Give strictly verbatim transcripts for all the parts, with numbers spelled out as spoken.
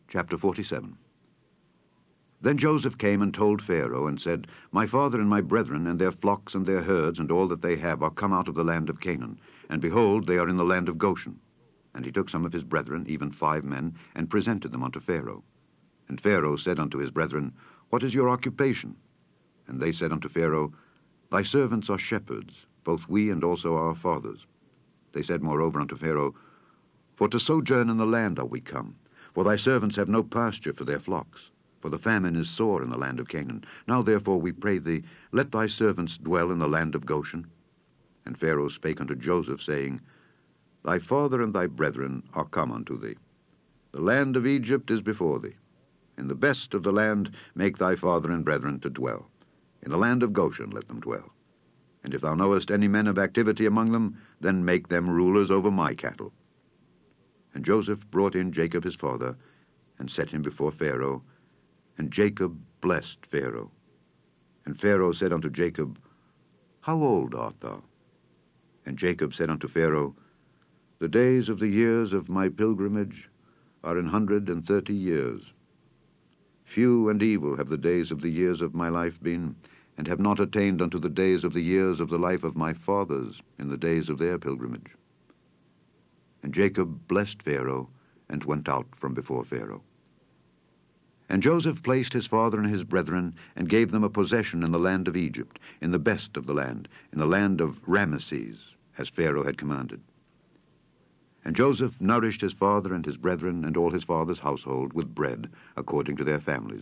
Chapter forty-seven. Then Joseph came and told Pharaoh, and said, My father and my brethren, and their flocks and their herds, and all that they have, are come out of the land of Canaan, and behold, they are in the land of Goshen. And he took some of his brethren, even five men, and presented them unto Pharaoh. And Pharaoh said unto his brethren, What is your occupation? And they said unto Pharaoh, Thy servants are shepherds, both we and also our fathers. They said moreover unto Pharaoh, For to sojourn in the land are we come, for thy servants have no pasture for their flocks. For the famine is sore in the land of Canaan. Now therefore we pray thee, let thy servants dwell in the land of Goshen. And Pharaoh spake unto Joseph, saying, Thy father and thy brethren are come unto thee. The land of Egypt is before thee. In the best of the land make thy father and brethren to dwell. In the land of Goshen let them dwell. And if thou knowest any men of activity among them, then make them rulers over my cattle. And Joseph brought in Jacob his father, and set him before Pharaoh, and Jacob blessed Pharaoh. And Pharaoh said unto Jacob, How old art thou? And Jacob said unto Pharaoh, The days of the years of my pilgrimage are an hundred and thirty years. Few and evil have the days of the years of my life been, and have not attained unto the days of the years of the life of my fathers in the days of their pilgrimage. And Jacob blessed Pharaoh, and went out from before Pharaoh. And Joseph placed his father and his brethren, and gave them a possession in the land of Egypt, in the best of the land, in the land of Ramesses, as Pharaoh had commanded. And Joseph nourished his father and his brethren and all his father's household with bread, according to their families.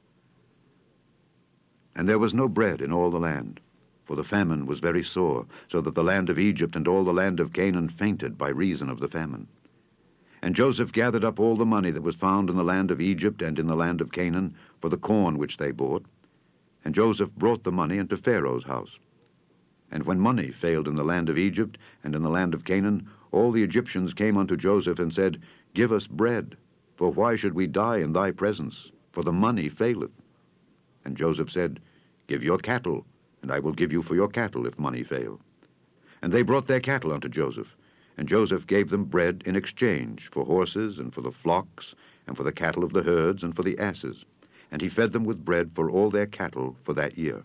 And there was no bread in all the land, for the famine was very sore, so that the land of Egypt and all the land of Canaan fainted by reason of the famine. And Joseph gathered up all the money that was found in the land of Egypt and in the land of Canaan for the corn which they bought. And Joseph brought the money into Pharaoh's house. And when money failed in the land of Egypt and in the land of Canaan, all the Egyptians came unto Joseph and said, Give us bread, for why should we die in thy presence? For the money faileth. And Joseph said, Give your cattle, and I will give you for your cattle if money fail. And they brought their cattle unto Joseph. And Joseph gave them bread in exchange for horses, and for the flocks, and for the cattle of the herds, and for the asses. And he fed them with bread for all their cattle for that year.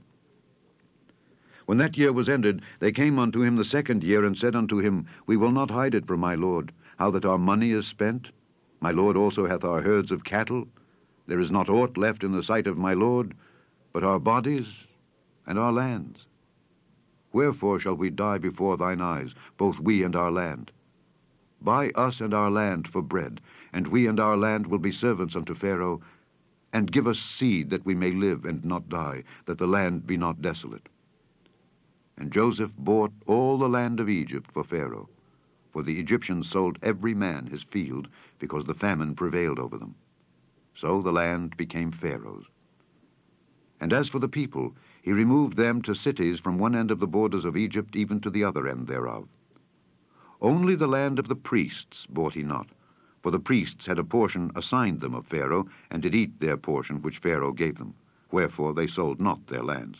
When that year was ended, they came unto him the second year, and said unto him, We will not hide it from my lord, how that our money is spent. My lord also hath our herds of cattle. There is not aught left in the sight of my lord, but our bodies and our lands. Wherefore shall we die before thine eyes, both we and our land? Buy us and our land for bread, and we and our land will be servants unto Pharaoh, and give us seed that we may live and not die, that the land be not desolate. And Joseph bought all the land of Egypt for Pharaoh, for the Egyptians sold every man his field, because the famine prevailed over them. So the land became Pharaoh's. And as for the people, he removed them to cities from one end of the borders of Egypt even to the other end thereof. Only the land of the priests bought he not, for the priests had a portion assigned them of Pharaoh, and did eat their portion which Pharaoh gave them. Wherefore they sold not their lands.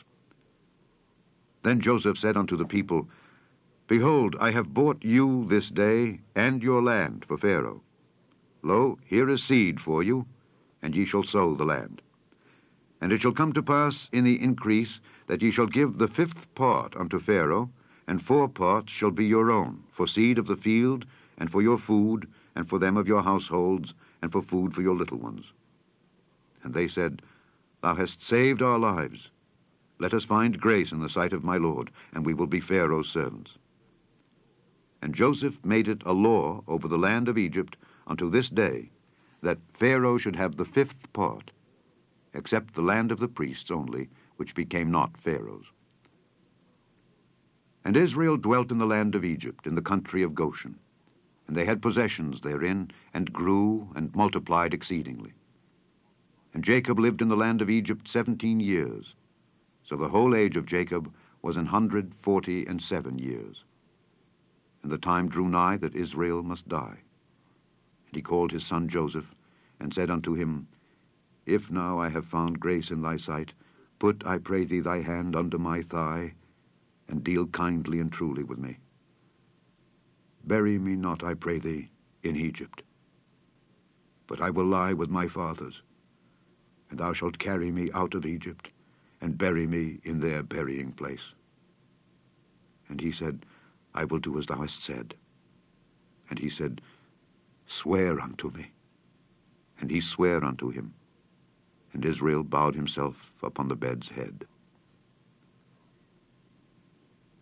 Then Joseph said unto the people, Behold, I have bought you this day and your land for Pharaoh. Lo, here is seed for you, and ye shall sow the land. And it shall come to pass in the increase that ye shall give the fifth part unto Pharaoh, and four parts shall be your own, for seed of the field, and for your food, and for them of your households, and for food for your little ones. And they said, Thou hast saved our lives. Let us find grace in the sight of my lord, and we will be Pharaoh's servants. And Joseph made it a law over the land of Egypt unto this day, that Pharaoh should have the fifth part, except the land of the priests only, which became not Pharaoh's. And Israel dwelt in the land of Egypt, in the country of Goshen. And they had possessions therein, and grew and multiplied exceedingly. And Jacob lived in the land of Egypt seventeen years. So the whole age of Jacob was an hundred forty and seven years. And the time drew nigh that Israel must die. And he called his son Joseph, and said unto him, If now I have found grace in thy sight, put, I pray thee, thy hand under my thigh, and deal kindly and truly with me. Bury me not, I pray thee, in Egypt. but I will lie with my fathers, and thou shalt carry me out of Egypt, and bury me in their burying place. And he said, I will do as thou hast said. And he said, Swear unto me. And he sware unto him. And Israel bowed himself upon the bed's head.